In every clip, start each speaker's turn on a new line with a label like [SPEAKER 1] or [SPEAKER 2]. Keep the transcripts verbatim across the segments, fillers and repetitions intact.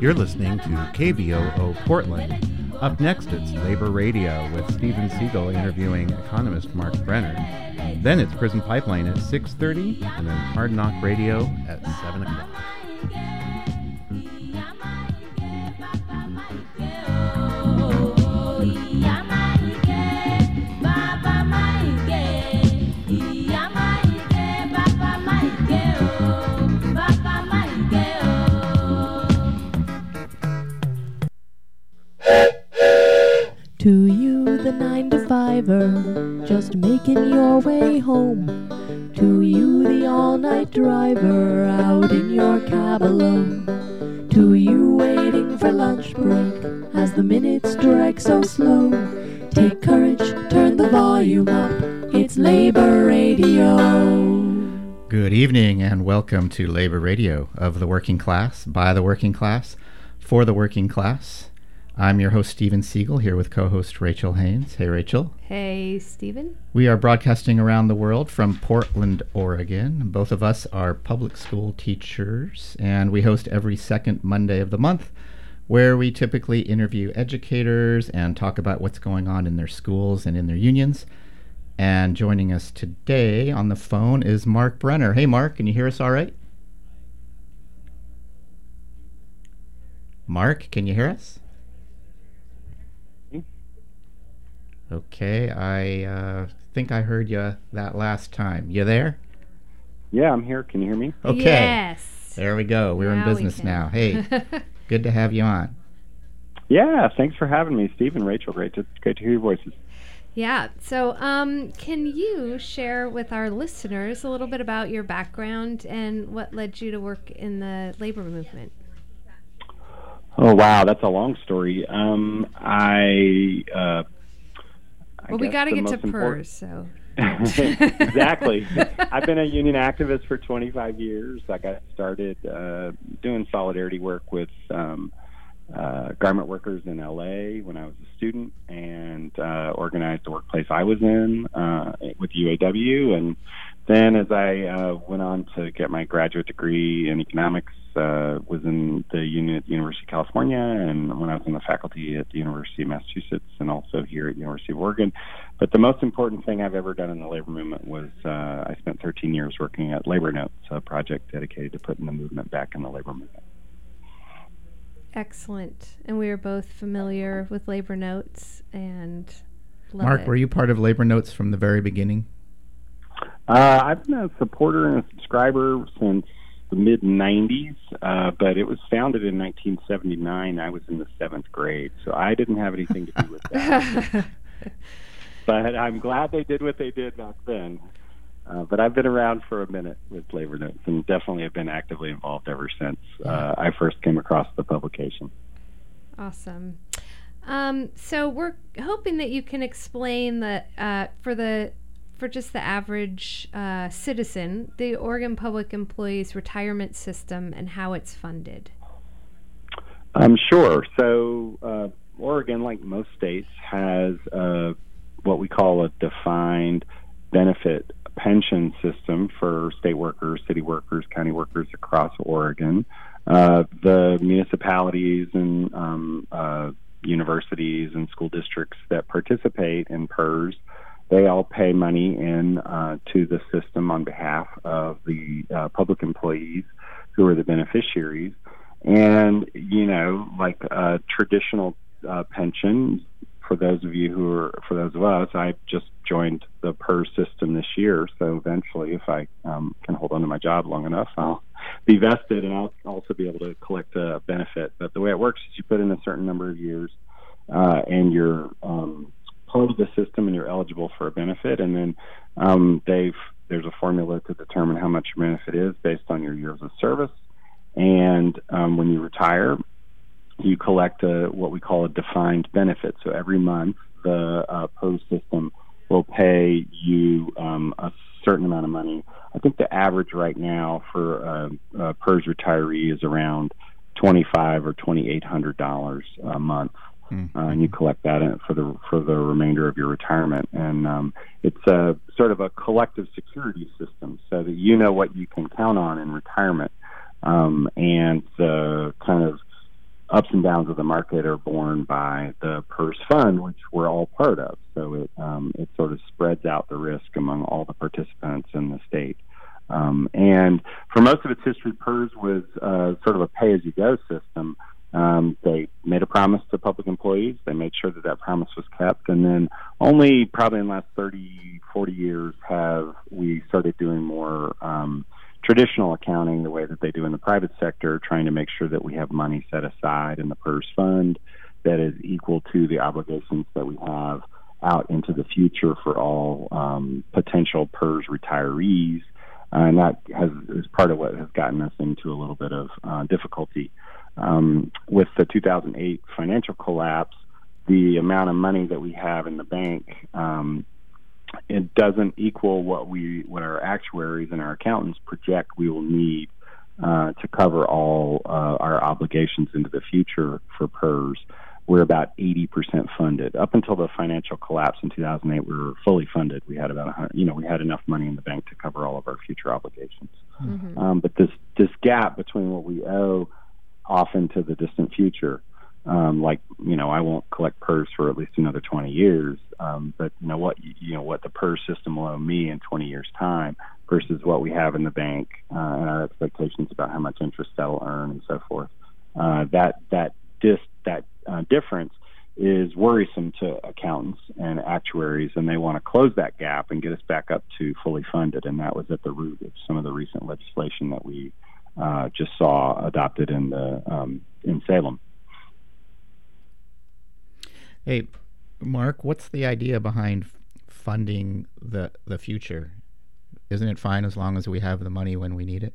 [SPEAKER 1] You're listening to K V O O Portland. Up next, it's Labor Radio with Steven Siegel interviewing economist Mark Brenner. Then it's Prison Pipeline at six thirty, and then Hard Knock Radio at seven o'clock.
[SPEAKER 2] To you, the nine to fiver, just making your way home. To you, the all-night driver, out in your cab alone. To you, waiting for lunch break, as the minutes drag so slow. Take courage, turn the volume up, it's Labor Radio.
[SPEAKER 1] Good evening and welcome to Labor Radio of the working class, by the working class, for the working class. I'm your host, Steven Siegel, here with co-host Rachel Haynes. Hey, Rachel.
[SPEAKER 3] Hey, Steven.
[SPEAKER 1] We are broadcasting around the world from Portland, Oregon. Both of us are public school teachers, and we host every second Monday of the month, where we typically interview educators and talk about what's going on in their schools and in their unions. And joining us today on the phone is Mark Brenner. Hey, Mark, can you hear us all right? Mark, can you hear us? Okay, I uh, think I heard you that last time. You there?
[SPEAKER 4] Yeah, I'm here. Can you hear me?
[SPEAKER 1] Okay.
[SPEAKER 3] Yes.
[SPEAKER 1] There we go. We're
[SPEAKER 3] now
[SPEAKER 1] in business
[SPEAKER 3] we
[SPEAKER 1] now. Hey, good to have you on.
[SPEAKER 4] Yeah, thanks for having me, Steve and Rachel. Great to, great to hear your voices.
[SPEAKER 3] Yeah. So, um, can you share with our listeners a little bit about your background and what led you to work in the labor movement?
[SPEAKER 4] Oh, wow. That's a long story. Um, I... Uh,
[SPEAKER 3] Well, we got to get to P E R S, so.
[SPEAKER 4] Exactly. I've been a union activist for twenty-five years. I got started uh, doing solidarity work with um, uh, garment workers in L A when I was a student, and uh, organized the workplace I was in uh, with U A W. And then as I uh, went on to get my graduate degree in economics, uh, was in the union at the University of California, and when I was in the faculty at the University of Massachusetts, and also here at the University of Oregon. But the most important thing I've ever done in the labor movement was uh, I spent thirteen years working at Labor Notes, a project dedicated to putting the movement back in the labor movement.
[SPEAKER 3] Excellent. And we are both familiar with Labor Notes and love
[SPEAKER 1] Mark,
[SPEAKER 3] it.
[SPEAKER 1] were you part of Labor Notes from the very beginning?
[SPEAKER 4] Uh, I've been a supporter and a subscriber since the mid nineties, uh, but it was founded in nineteen seventy-nine. I was in the seventh grade, so I didn't have anything to do with that. But I'm glad they did what they did back then. Uh, but I've been around for a minute with Labor Notes, and definitely have been actively involved ever since uh, I first came across the publication.
[SPEAKER 3] Awesome. Um, so we're hoping that you can explain that uh, for the for just the average uh, citizen, the Oregon Public Employees Retirement System and how it's funded.
[SPEAKER 4] Um, sure. So uh, Oregon, like most states, has uh, what we call a defined benefit pension system for state workers, city workers, county workers across Oregon. Uh, the municipalities and um, uh, universities and school districts that participate in P E R S, they all pay money in uh, to the system on behalf of the uh, public employees who are the beneficiaries. And, you know, like a traditional uh, pension, for those of you who are, for those of us, I just joined the P E R S system this year. So eventually, if I um, can hold on to my job long enough, I'll be vested and I'll also be able to collect a benefit. But the way it works is you put in a certain number of years uh, and you're um, part of the system and you're eligible for a benefit. And then um, they've there's a formula to determine how much your benefit is based on your years of service. And um, when you retire, you collect a, what we call a defined benefit. So every month, the uh, P E R S system will pay you um, a certain amount of money. I think the average right now for a, a P E R S retiree is around twenty-five or twenty-eight hundred dollars a month, mm-hmm. uh, and you collect that in for the for the remainder of your retirement. And um, it's a sort of a collective security system, so that you know what you can count on in retirement, um, and the kind of ups and downs of the market are borne by the PERS fund, which we're all part of. So it um, it sort of spreads out the risk among all the participants in the state. Um, and for most of its history, PERS was uh, sort of a pay-as-you-go system. Um, they made a promise to public employees. They made sure that that promise was kept. And then only probably in the last thirty, forty years have we started doing more um, traditional accounting the way that they do in the private sector, trying to make sure that we have money set aside in the PERS fund that is equal to the obligations that we have out into the future for all um, potential PERS retirees. Uh, and that has, is part of what has gotten us into a little bit of uh, difficulty. Um, with the two thousand eight financial collapse, the amount of money that we have in the bank, um, it doesn't equal what we, what our actuaries and our accountants project we will need uh, to cover all uh, our obligations into the future for PERS. We're about eighty percent funded. Up until the financial collapse in two thousand eight, we were fully funded. We had about one hundred, you know, we had enough money in the bank to cover all of our future obligations. Mm-hmm. Um, but this this gap between what we owe off into the distant future, um, like, you know, I won't collect PERS for at least another twenty years. Um, but you know what, you know what the PERS system will owe me in twenty years' time versus what we have in the bank uh, and our expectations about how much interest that'll earn and so forth. Uh, that that dis that uh, difference is worrisome to accountants and actuaries, and they want to close that gap and get us back up to fully funded. And that was at the root of some of the recent legislation that we uh, just saw adopted in the um, in Salem.
[SPEAKER 1] Hey, Mark, what's the idea behind funding the the future? Isn't it fine as long as we have the money when we need it?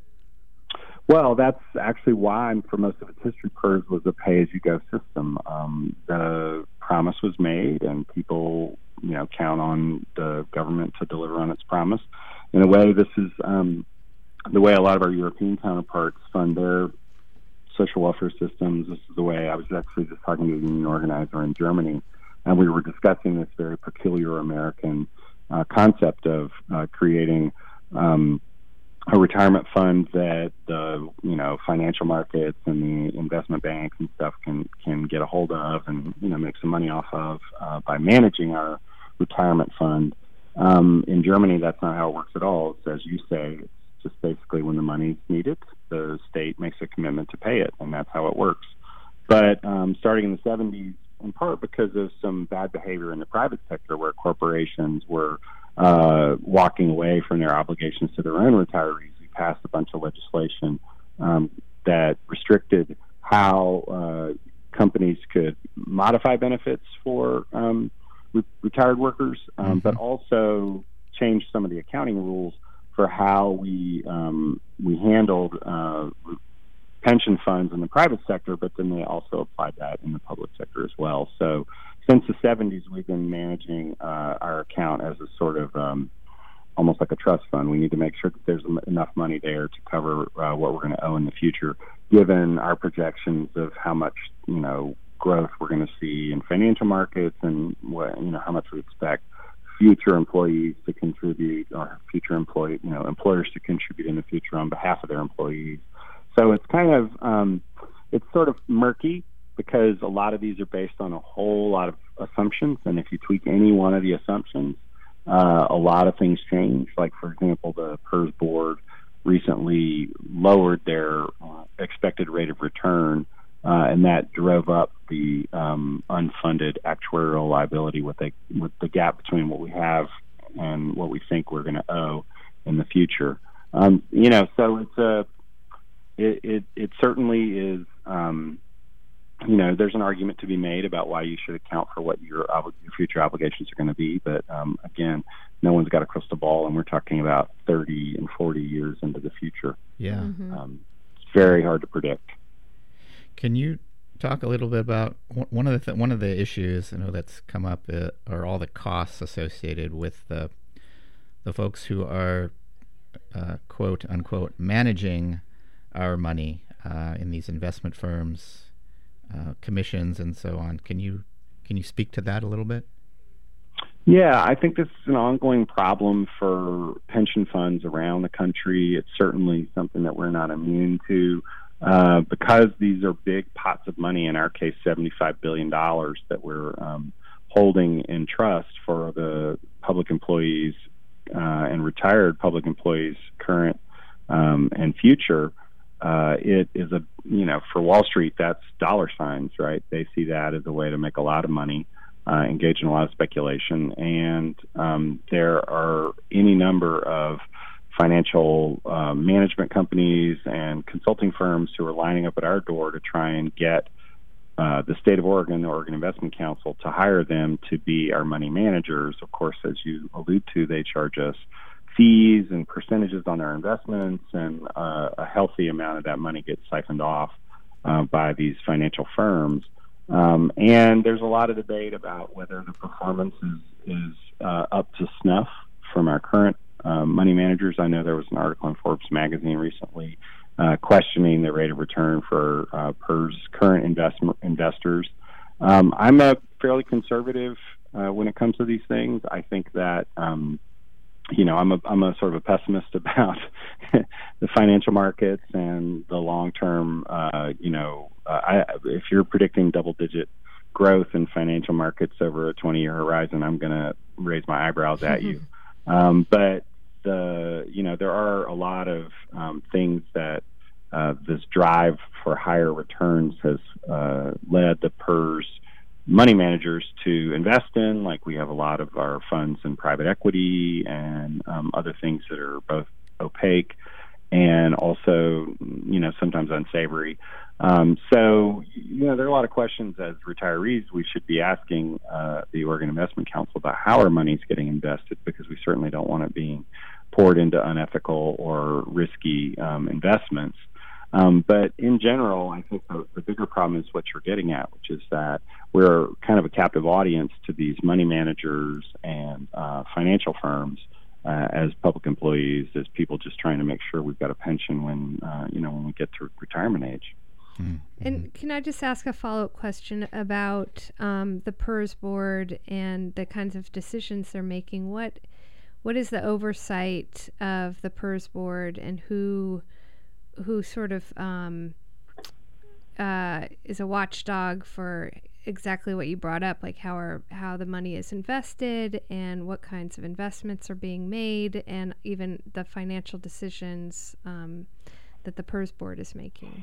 [SPEAKER 4] Well, that's actually why, for most of its history, PERS was a pay-as-you-go system. Um, the promise was made, and people, you know, count on the government to deliver on its promise. In a way, this is um, the way a lot of our European counterparts fund their social welfare systems. This is the way I was actually just talking to a union organizer in Germany, and we were discussing this very peculiar American uh, concept of uh, creating um, a retirement fund that the you know financial markets and the investment banks and stuff can can get a hold of and you know make some money off of uh, by managing our retirement fund. Um, in Germany, that's not how it works at all. It's, as you say, it's just basically when the money's needed, the state makes a commitment to pay it, and that's how it works. But um, starting in the seventies, in part because of some bad behavior in the private sector, where corporations were Uh, walking away from their obligations to their own retirees, we passed a bunch of legislation um, that restricted how uh, companies could modify benefits for um, re- retired workers, um, mm-hmm. but also changed some of the accounting rules for how we um, we handled uh, pension funds in the private sector, but then they also applied that in the public sector as well. So since the seventies, we've been managing uh, our account as a sort of um, almost like a trust fund. We need to make sure that there's enough money there to cover uh, what we're going to owe in the future, given our projections of how much, you know, growth we're going to see in financial markets and what, you know, how much we expect future employees to contribute or future employee, you know, employers to contribute in the future on behalf of their employees. So it's kind of, um, it's sort of murky, because a lot of these are based on a whole lot of assumptions, and if you tweak any one of the assumptions, uh, a lot of things change. Like, for example, the PERS board recently lowered their uh, expected rate of return, uh, and that drove up the um, unfunded actuarial liability with, a, with the gap between what we have and what we think we're going to owe in the future. Um, you know, so it's a, it, it, it certainly is. Um, You know, there's an argument to be made about why you should account for what your, ob- your future obligations are going to be. But um, again, no one's got a crystal ball, and we're talking about thirty and forty years into the future.
[SPEAKER 1] Yeah.
[SPEAKER 3] Mm-hmm.
[SPEAKER 4] Um, it's very hard to predict.
[SPEAKER 1] Can you talk a little bit about one of the th- one of the issues I know that's come up uh, are all the costs associated with the the folks who are uh, quote unquote managing our money uh, in these investment firms. Uh, commissions and so on. Can you can you speak to that a little bit?
[SPEAKER 4] Yeah, I think this is an ongoing problem for pension funds around the country. It's certainly something that we're not immune to. uh, because these are big pots of money, in our case, seventy-five billion dollars that we're um, holding in trust for the public employees uh, and retired public employees, current um, and future, uh, it is a, you know, for Wall Street, that's dollar signs, right? They see that as a way to make a lot of money, uh, engage in a lot of speculation. And um, there are any number of financial uh, management companies and consulting firms who are lining up at our door to try and get uh, the state of Oregon, the Oregon Investment Council, to hire them to be our money managers. Of course, as you allude to, they charge us fees and percentages on their investments, and uh, a healthy amount of that money gets siphoned off uh, by these financial firms. Um, and there's a lot of debate about whether the performance is, is uh, up to snuff from our current uh, money managers. I know there was an article in Forbes magazine recently uh, questioning the rate of return for uh, P E R's current investment investors. Um, I'm a fairly conservative uh, when it comes to these things. I think that um, you know, I'm a I'm a sort of a pessimist about the financial markets and the long term. Uh, you know, uh, I, if you're predicting double digit growth in financial markets over a twenty year horizon, I'm going to raise my eyebrows at you. Um, but the you know there are a lot of um, things that uh, this drive for higher returns has uh, led the P E R's money managers to invest in. Like, we have a lot of our funds in private equity and um, other things that are both opaque and also, you know, sometimes unsavory. Um, so, you know, there are a lot of questions as retirees we should be asking uh, the Oregon Investment Council about how our money is getting invested, because we certainly don't want it being poured into unethical or risky um, investments. Um, but in general, I think the, the bigger problem is what you're getting at, which is that we're kind of a captive audience to these money managers and uh, financial firms uh, as public employees, as people just trying to make sure we've got a pension when, uh, you know, when we get to retirement age.
[SPEAKER 3] Mm-hmm. And can I just ask a follow-up question about um, the P E Rs board and the kinds of decisions they're making? What what is the oversight of the P E Rs board, and who who sort of um, uh, is a watchdog for exactly what you brought up, like how are how the money is invested and what kinds of investments are being made, and even the financial decisions um, that the P E Rs board is making?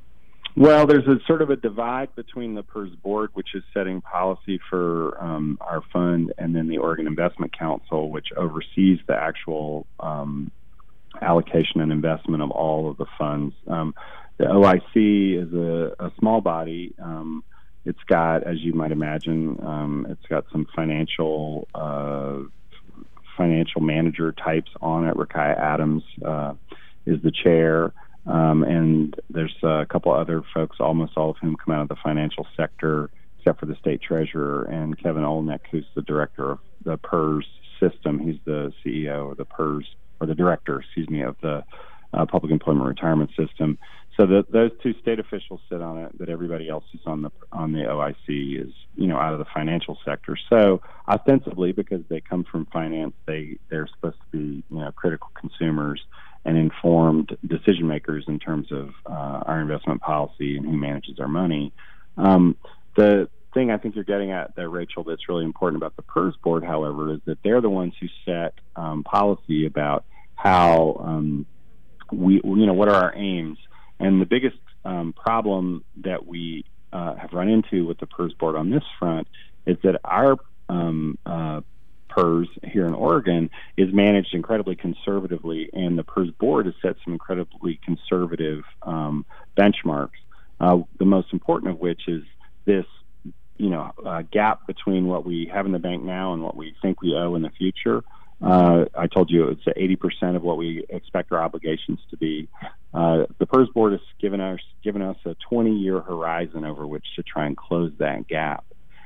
[SPEAKER 4] Well, there's a sort of a divide between the P E Rs board, which is setting policy for um, our fund, and then the Oregon Investment Council, which oversees the actual um, allocation and investment of all of the funds. Um, the O I C is a, a small body. Um, it's got, as you might imagine, um, it's got some financial uh, financial manager types on it. Rakaya Adams uh, is the chair. Um, and there's a couple other folks, almost all of whom come out of the financial sector, except for the state treasurer, and Kevin Olnick, who's the director of the P E Rs system. He's the C E O of the P E Rs, or the director, excuse me, of the uh, Public Employment Retirement System. So the, those two state officials sit on it, but everybody else who's on the on the O I C is, you know, out of the financial sector. So ostensibly, because they come from finance, they they're supposed to be, you know, critical consumers and informed decision makers in terms of uh, our investment policy and who manages our money. Um, the thing I think you're getting at there, Rachel, that's really important about the P E Rs board, however, is that they're the ones who set um, policy about how um, we, you know, what are our aims. And the biggest um, problem that we uh, have run into with the P E Rs board on this front is that our um, uh, P E Rs here in Oregon is managed incredibly conservatively, and the P E Rs board has set some incredibly conservative um, benchmarks. Uh, the most important of which is this, you know, uh, gap between what we have in the bank now and what we think we owe in the future. Uh, I told you it's eighty percent of what we expect our obligations to be. Uh, the P E Rs board has given us given us a twenty year horizon over which to try and close that gap.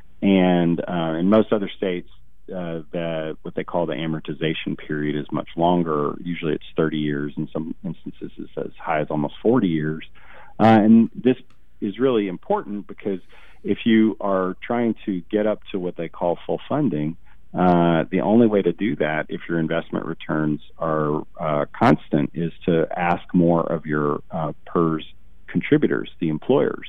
[SPEAKER 4] And uh, in most other states, uh, the what they call the amortization period is much longer. Usually, it's thirty years. In some instances, it's as high as almost forty years. Uh, and this is really important because if you are trying to get up to what they call full funding, Uh, the only way to do that, if your investment returns are uh, constant, is to ask more of your uh, P E Rs contributors, the employers.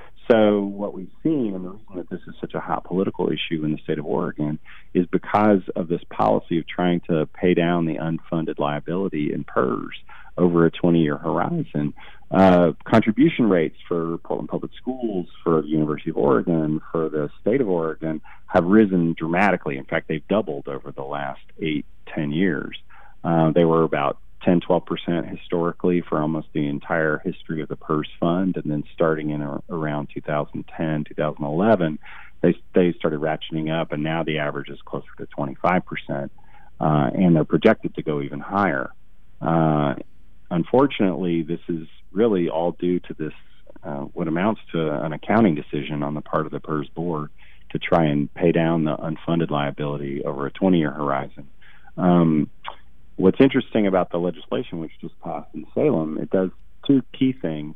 [SPEAKER 4] So what we've seen, and the reason that this is such a hot political issue in the state of Oregon, is because of this policy of trying to pay down the unfunded liability in P E R S over a twenty-year horizon. Uh, contribution rates for Portland Public Schools, for the University of Oregon, for the state of Oregon have risen dramatically. In fact, they've doubled over the last eight, ten years. Uh, they were about ten, twelve percent historically for almost the entire history of the P E R S fund, and then starting in a, around two thousand ten, two thousand eleven, they they started ratcheting up, and now the average is closer to twenty-five percent, uh, and they're projected to go even higher. Uh, unfortunately, this is really all due to this, uh, what amounts to an accounting decision on the part of the P E R S board to try and pay down the unfunded liability over a twenty-year horizon. Um, What's interesting about the legislation which just passed in Salem, it does two key things,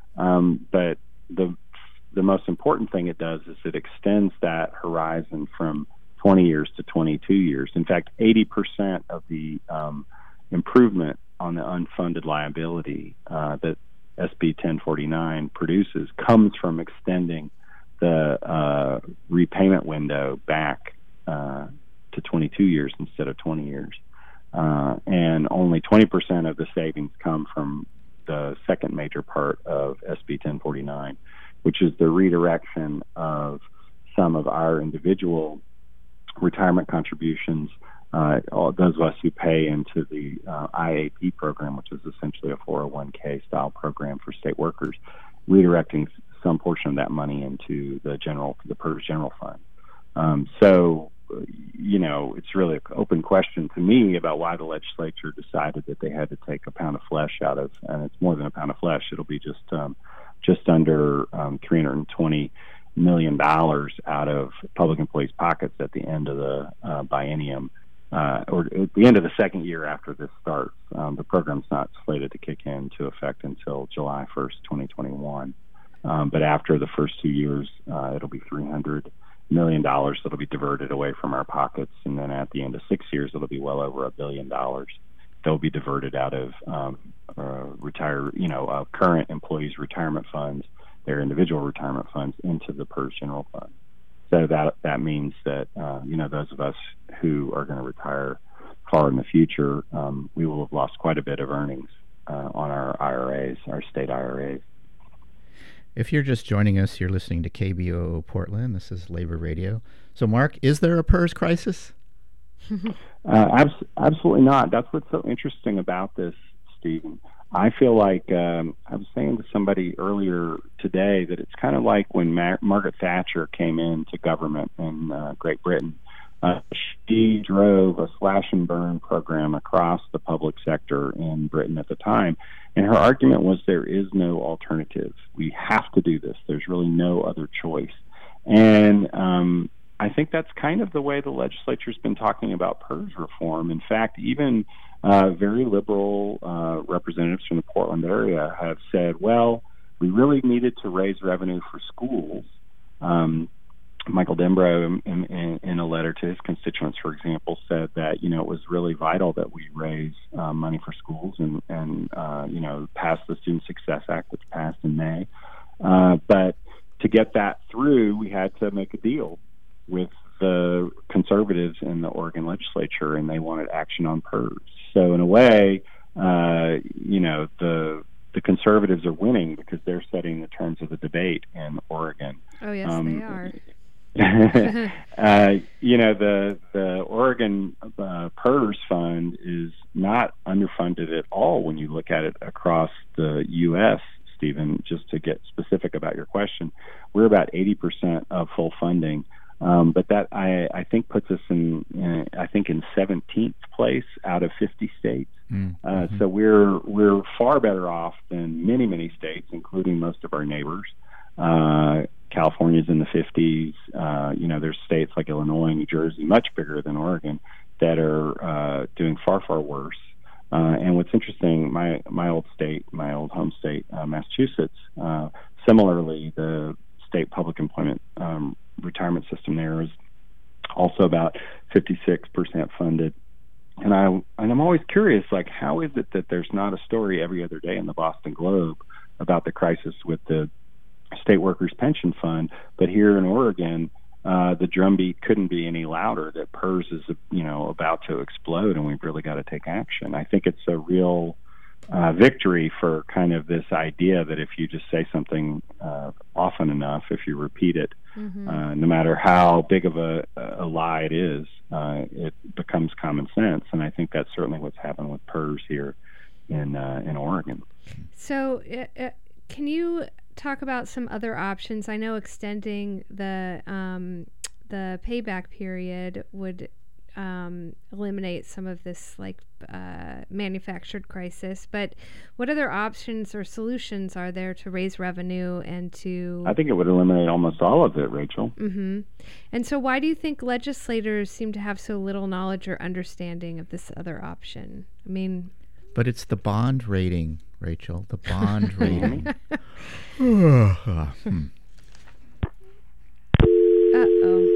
[SPEAKER 4] um, but the the most important thing it does is it extends that horizon from twenty years to twenty-two years. In fact, eighty percent of the um, improvement on the unfunded liability uh, that S B ten forty-nine produces comes from extending the uh, repayment window back uh, to twenty-two years instead of twenty years. Uh, and only twenty percent of the savings come from the second major part of S B ten forty-nine, which is the redirection of some of our individual retirement contributions, uh, all those of us who pay into the uh, I A P program, which is essentially a four oh one k style program for state workers, redirecting some portion of that money into the general, the P E R S general fund. Um, so, you know, it's really an open question to me about why the legislature decided that they had to take a pound of flesh out of, and it's more than a pound of flesh. It'll be just um, just under um, three hundred twenty million dollars out of public employees' pockets at the end of the uh, biennium, uh, or at the end of the second year after this starts. Um, the program's not slated to kick into effect until July first, twenty twenty-one. Um, but after the first two years, uh, it'll be three hundred million dollars that'll be diverted away from our pockets, and then at the end of six years, it'll be well over a billion dollars that'll be diverted out of um, uh, retire, you know, uh, current employees' retirement funds, their individual retirement funds, into the P E R S general fund. So that that means that uh, you know, those of us who are going to retire far in the future, um, we will have lost quite a bit of earnings uh, on our I R As, our state I R As.
[SPEAKER 1] If you're just joining us, you're listening to K B O O Portland. This is Labor Radio. So, Mark, is there a P E R S crisis?
[SPEAKER 4] uh, abs- absolutely not. That's what's so interesting about this, Stephen. I feel like um, I was saying to somebody earlier today that it's kind of like when Mar- Margaret Thatcher came into government in uh, Great Britain. Uh, she drove a slash and burn program across the public sector in Britain at the time, and her argument was there is no alternative. We have to do this. There's really no other choice. And um, I think that's kind of the way the legislature's been talking about P E R S reform. In fact, even uh, very liberal uh, representatives from the Portland area have said, well, we really needed to raise revenue for schools. Um, Michael Dembrow, in, in, in a letter to his constituents, for example, said that, you know, it was really vital that we raise uh, money for schools and, and uh, you know, pass the Student Success Act, which passed in May. Uh, but to get that through, we had to make a deal with the conservatives in the Oregon legislature, and they wanted action on P E R S. So in a way, uh, you know, the the conservatives are winning because they're setting the terms of the debate in Oregon.
[SPEAKER 3] Oh, yes,
[SPEAKER 4] um,
[SPEAKER 3] they are.
[SPEAKER 4] uh, you know, the the Oregon uh, P E R S fund is not underfunded at all when you look at it across the U S, Stephen. Just to get specific about your question, we're about eighty percent of full funding, um, but that I, I think puts us in, in I think in seventeenth place out of fifty states. Mm-hmm. Uh, so we're we're far better off than many many states, including most of our neighbors. Uh, California's in the fifties. Uh, you know, there's states like Illinois, New Jersey, much bigger than Oregon, that are uh, doing far, far worse. Uh, and what's interesting, my my old state, my old home state, uh, Massachusetts, uh, similarly, the state public employment um, retirement system there is also about fifty-six percent funded. And I and I'm always curious, like, how is it that there's not a story every other day in the Boston Globe about the crisis with the State Workers Pension Fund. But here in Oregon, uh, the drumbeat couldn't be any louder that PERS is, you know, about to explode, and we've really got to take action. I think it's a real uh, victory for kind of this idea that if you just say something uh, often enough, if you repeat it, mm-hmm. uh, no matter how big of a, a lie it is, uh, it becomes common sense. And I think that's certainly what's happened with PERS here in uh, in Oregon.
[SPEAKER 3] So, uh, uh, can you talk about some other options? I know extending the um, the payback period would um, eliminate some of this like uh, manufactured crisis, but what other options or solutions are there to raise revenue and to...
[SPEAKER 4] I think it would eliminate almost all of it, Rachel.
[SPEAKER 3] Mm-hmm. And so why do you think legislators seem to have so little knowledge or understanding of this other option? I mean...
[SPEAKER 1] But it's the bond rating, Rachel, the bond rating. hmm.
[SPEAKER 3] Uh-oh.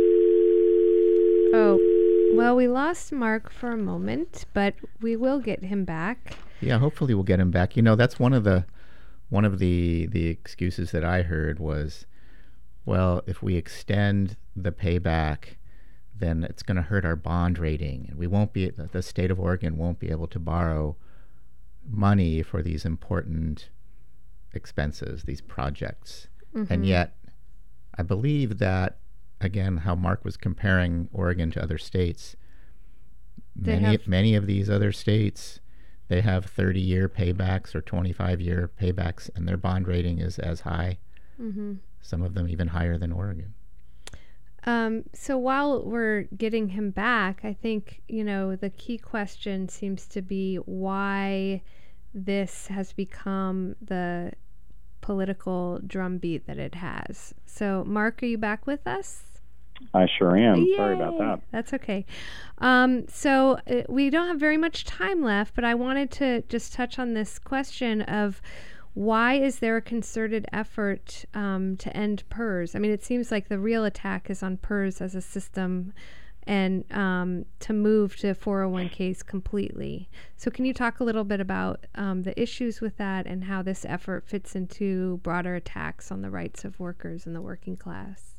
[SPEAKER 3] Oh, well, we lost Mark for a moment, but we will get him back.
[SPEAKER 1] Yeah, hopefully we'll get him back. You know, that's one of the one of the the excuses that I heard was, well, if we extend the payback, then it's going to hurt our bond rating, and we won't be the state of Oregon won't be able to borrow money for these important expenses, these projects. Mm-hmm. And yet, I believe that, again, how Mark was comparing Oregon to other states, they many have, many of these other states, they have thirty-year paybacks or twenty-five-year paybacks, and their bond rating is as high, mm-hmm. some of them even higher than Oregon.
[SPEAKER 3] Um, so while we're getting him back, I think, you know, the key question seems to be why this has become the political drumbeat that it has. So, Mark, are you back with us?
[SPEAKER 4] I sure am.
[SPEAKER 3] Yay.
[SPEAKER 4] Sorry about that.
[SPEAKER 3] That's okay. Um, so uh, we don't have very much time left, but I wanted to just touch on this question of why is there a concerted effort um, to end PERS? I mean, it seems like the real attack is on PERS as a system and um, to move to four oh one k's completely. So can you talk a little bit about um, the issues with that and how this effort fits into broader attacks on the rights of workers and the working class?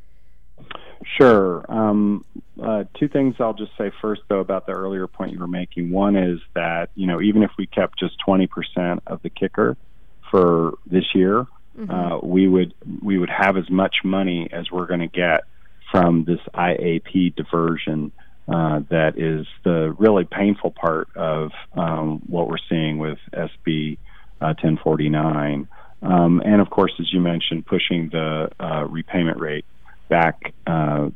[SPEAKER 4] Sure. Um, uh, two things I'll just say first, though, about the earlier point you were making. One is that, you know, even if we kept just twenty percent of the kicker for this year, mm-hmm. uh, we would we would have as much money as we're going to get from this I A P diversion uh, that is the really painful part of um, what we're seeing with S B uh, ten forty-nine. Um, and, of course, as you mentioned, pushing the uh, repayment rate back uh,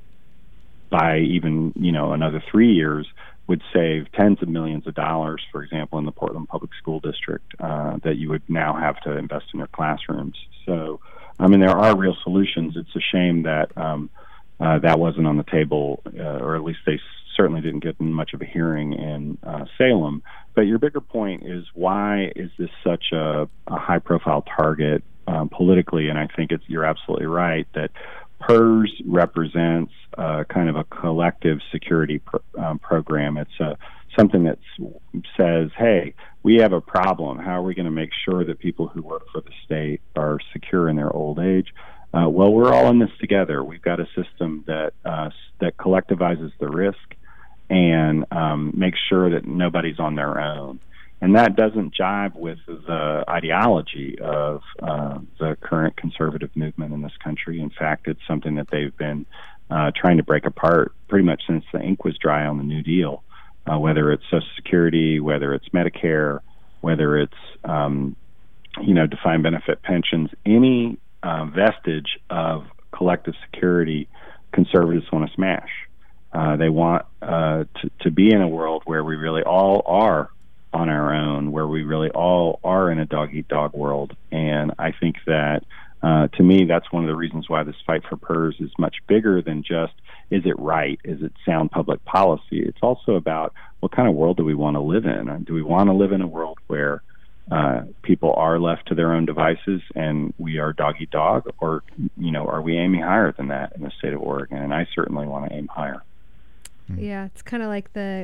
[SPEAKER 4] by even, you know, another three years would save tens of millions of dollars, for example, in the Portland Public School District, uh, that you would now have to invest in their classrooms. So, I mean, there are real solutions. It's a shame that um, uh, that wasn't on the table, uh, or at least they certainly didn't get much of a hearing in uh, Salem. But your bigger point is, why is this such a, a high-profile target um, politically? And I think it's you're absolutely right that PERS represents uh, kind of a collective security pro- um, program. It's uh, something that says, hey, we have a problem. How are we going to make sure that people who work for the state are secure in their old age? Uh, well, we're all in this together. We've got a system that uh, that collectivizes the risk and um, makes sure that nobody's on their own. And that doesn't jive with the ideology of uh, the current conservative movement in this country. In fact, it's something that they've been uh, trying to break apart pretty much since the ink was dry on the New Deal, uh, whether it's Social Security, whether it's Medicare, whether it's, um, you know, defined benefit pensions, any uh, vestige of collective security, conservatives want to smash. Uh, they want uh, to, to be in a world where we really all are on our own, where we really all are in a dog-eat-dog world. And I think that, uh, to me, that's one of the reasons why this fight for PERS is much bigger than just, is it right? Is it sound public policy? It's also about, what kind of world do we want to live in? Do we want to live in a world where uh, people are left to their own devices and we are dog-eat-dog? Or, you know, are we aiming higher than that in the state of Oregon? And I certainly want to aim higher.
[SPEAKER 3] Yeah, it's kind of like the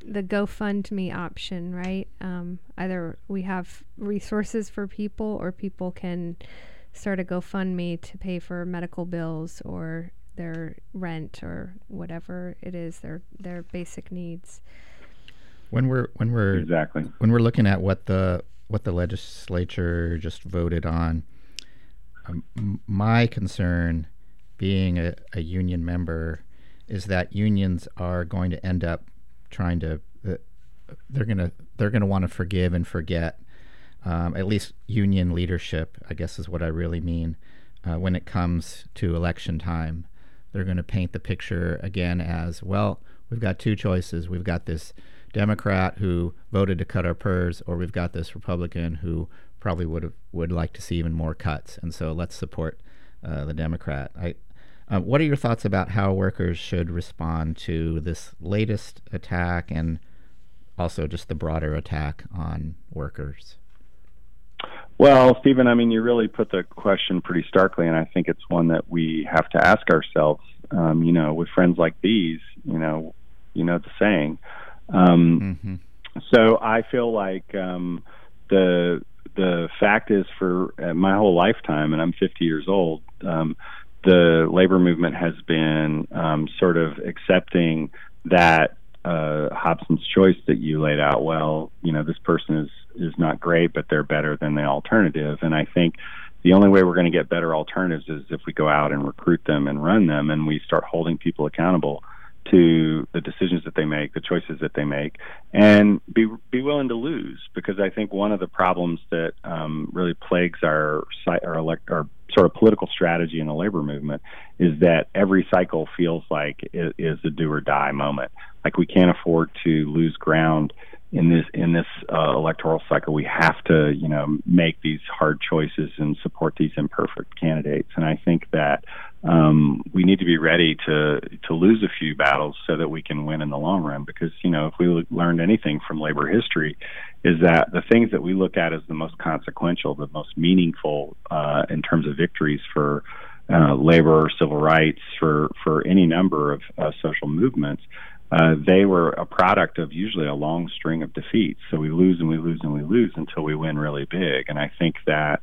[SPEAKER 3] the GoFundMe option, right? Um, either we have resources for people, or people can start a GoFundMe to pay for medical bills or their rent or whatever it is, their their basic needs.
[SPEAKER 1] When we're when we're
[SPEAKER 4] exactly
[SPEAKER 1] when we're looking at what the what the legislature just voted on, um, m- my concern, being a, a union member, is that unions are going to end up trying to uh, they're gonna they're gonna want to forgive and forget. Um, at least union leadership, I guess, is what I really mean. Uh, when it comes to election time, they're going to paint the picture again as, well, we've got two choices. We've got this Democrat who voted to cut our P E R S, or we've got this Republican who probably would have, would like to see even more cuts. And so let's support uh, the Democrat. I, uh, what are your thoughts about how workers should respond to this latest attack, and also just the broader attack on workers?
[SPEAKER 4] Well, Stephen, I mean, you really put the question pretty starkly, and I think it's one that we have to ask ourselves. Um, you know, with friends like these, you know, you know the saying. Um, mm-hmm. So I feel like um, the the fact is, for uh, my whole lifetime, and I'm fifty years old, um, the labor movement has been um, sort of accepting that uh, Hobson's choice that you laid out. Well, you know, this person is is not great, but they're better than the alternative. And I think the only way we're going to get better alternatives is if we go out and recruit them and run them, and we start holding people accountable to the decisions that they make, the choices that they make, and be be willing to lose. Because I think one of the problems that um, really plagues our our, elect, our sort of political strategy in the labor movement is that every cycle feels like it is a do or die moment. Like, we can't afford to lose ground in this in this uh, electoral cycle. We have to, you know, make these hard choices and support these imperfect candidates. And I think that um, we need to be ready to to lose a few battles so that we can win in the long run. Because, you know, if we learned anything from labor history, is that the things that we look at as the most consequential, the most meaningful uh, in terms of victories for uh, labor, civil rights, for for any number of uh, social movements, Uh, they were a product of usually a long string of defeats. So we lose and we lose and we lose until we win really big. And I think that,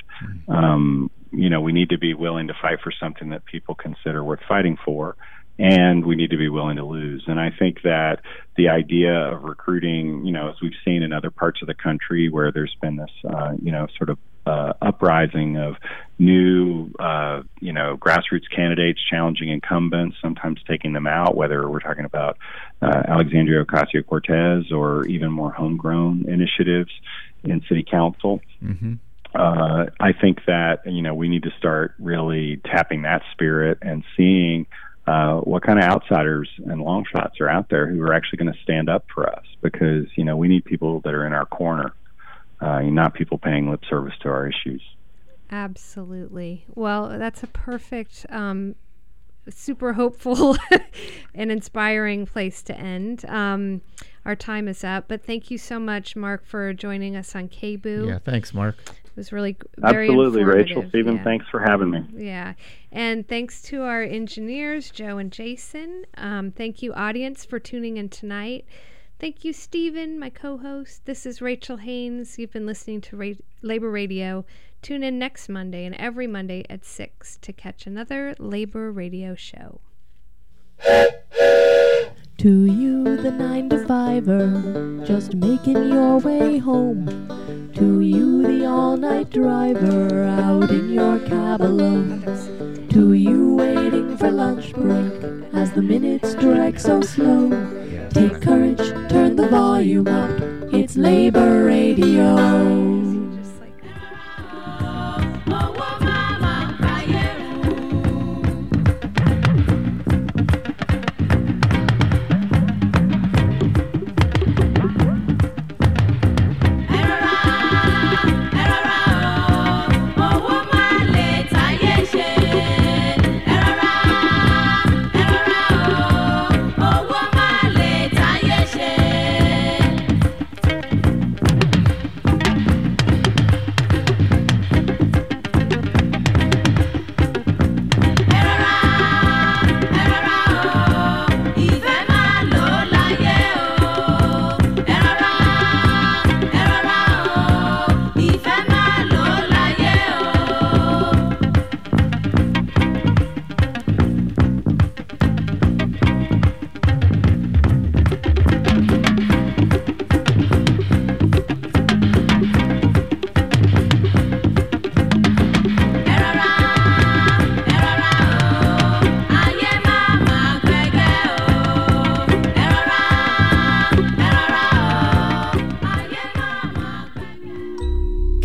[SPEAKER 4] um, you know, we need to be willing to fight for something that people consider worth fighting for, and we need to be willing to lose. And I think that the idea of recruiting, you know, as we've seen in other parts of the country where there's been this, uh, you know, sort of uh, uprising of new, uh, you know, grassroots candidates challenging incumbents, sometimes taking them out, whether we're talking about uh, Alexandria Ocasio-Cortez or even more homegrown initiatives in city council. Mm-hmm. Uh, I think that, you know, we need to start really tapping that spirit and seeing uh, what kind of outsiders and long shots are out there who are actually going to stand up for us, because, you know, we need people that are in our corner, uh, not people paying lip service to our issues.
[SPEAKER 3] Absolutely. Well, that's a perfect, um, super hopeful and inspiring place to end. Um, our time is up, but thank you so much, Mark, for joining us on K B U.
[SPEAKER 1] Yeah, thanks, Mark.
[SPEAKER 3] It was really very
[SPEAKER 4] Absolutely,
[SPEAKER 3] informative.
[SPEAKER 4] Rachel, Stephen,
[SPEAKER 3] yeah.
[SPEAKER 4] Thanks for having me.
[SPEAKER 3] Yeah, and thanks to our engineers, Joe and Jason. Um, thank you, audience, for tuning in tonight. Thank you, Stephen, my co-host. This is Rachel Haynes. You've been listening to Ra- Labor Radio. Tune in next Monday and every Monday at six to catch another Labor Radio show.
[SPEAKER 2] To you, the nine to fiver, just making your way home. To you, the all-night driver, out in your cab alone. To you, waiting for lunch break, as the minutes drag so slow. Take courage, turn the volume up, it's Labor Radio.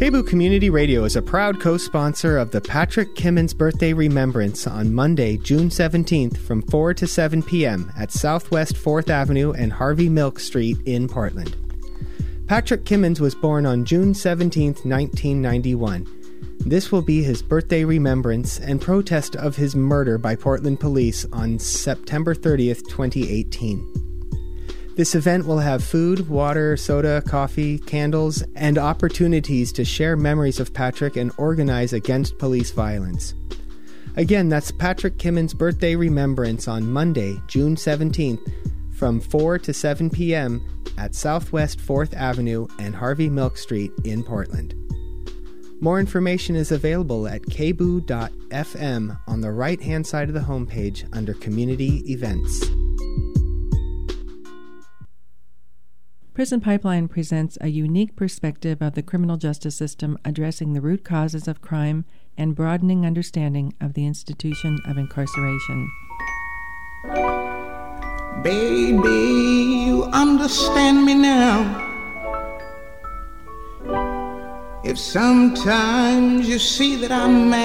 [SPEAKER 5] K B O O Community Radio is a proud co-sponsor of the Patrick Kimmins Birthday Remembrance on Monday, June seventeenth from four to seven p.m. at Southwest fourth Avenue and Harvey Milk Street in Portland. Patrick Kimmins was born on June seventeenth, nineteen ninety-one. This will be his birthday remembrance and protest of his murder by Portland police on September thirtieth, twenty eighteen. This event will have food, water, soda, coffee, candles, and opportunities to share memories of Patrick and organize against police violence. Again, that's Patrick Kimmins' Birthday Remembrance on Monday, June seventeenth, from four to seven p.m. at Southwest fourth Avenue and Harvey Milk Street in Portland. More information is available at k b o o dot f m on the right-hand side of the homepage under Community Events.
[SPEAKER 6] Prison Pipeline presents a unique perspective of the criminal justice system addressing the root causes of crime and broadening understanding of the institution of incarceration.
[SPEAKER 7] Baby, you understand me now. If sometimes you see that I'm mad,